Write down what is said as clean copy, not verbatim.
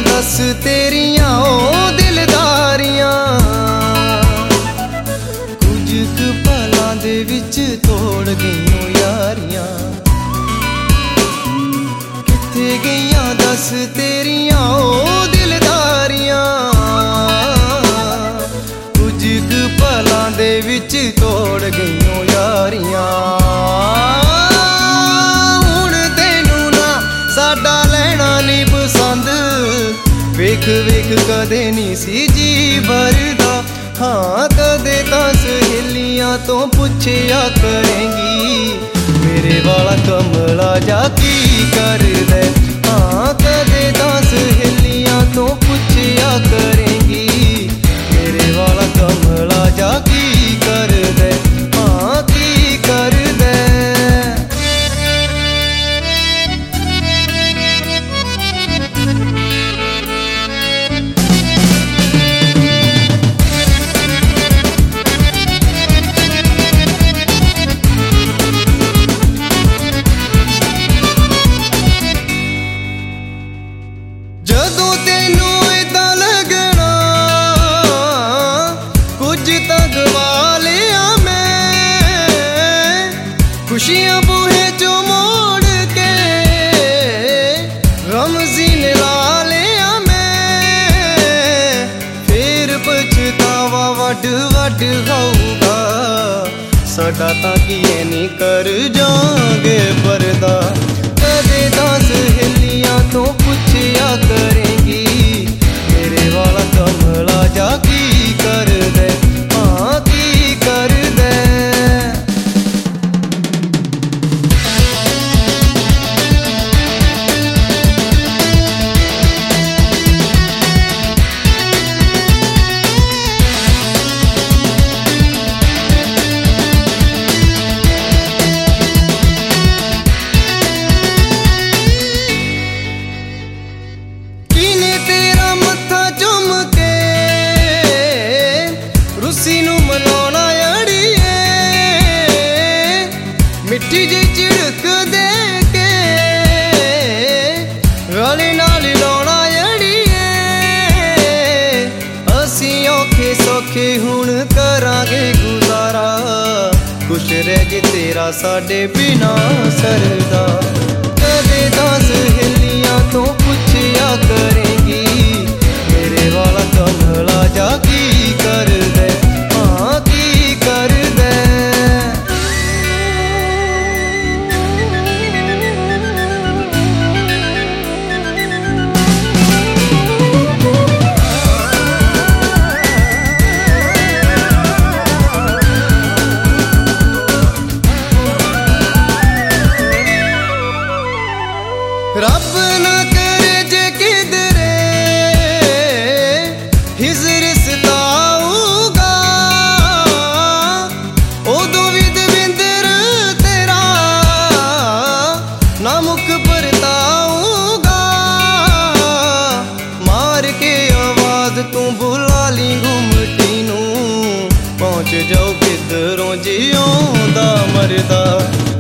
दस तेरियां ओ दिलदारियां कुछ क पलां दे विच तोड़ गईयां यारियां कित्थे गईयां दस तेरियां ओ दिलदारियां कुछ क पलां दे विच तोड़ गईयां यारियां वेख वेख कदे नहीं सी जी भरदा हाँ कदे तां सहेलियां तो पुछया करेंगी मेरे वाला कमला जा की कर दे हाँ कदे तां सहेलियां तो पुछया करेंगी मेरे वाला कमला जा की कर दे हाँ की कर दे जदों तेनू इदां लगना कुछ तां गवा लिया मैं खुशियां बूहे चो मोड़ के रमज़ीन ला लिया मैं फिर पछतावा वड वड खाऊगा साडा तां किए नहीं कर जांगे परदा कदे तां सहेलियां तो पुछया करेंगी मेरे वाला कमला जा की कर दे हाँ की कर दे मिट्टी जी झिड़क दे के गले नाल लाउणा अड़िए असी औखे सौखे हुण करांगे गुजारा खुश रह जे तेरा साडे बिना सरदा कदे तां सहेलियां तो पुछया करेंगी मेरे वाला कमला जा की कर दे हाँ की कर दे रब ना करे जे किधरे हिजर सताऊगा उदों विद विंदर तेरा ना मुख परताऊगा मार के आवाज तू बुला ली घुमटी नू पहुंच जाओ किधरों जियोंदा मरदा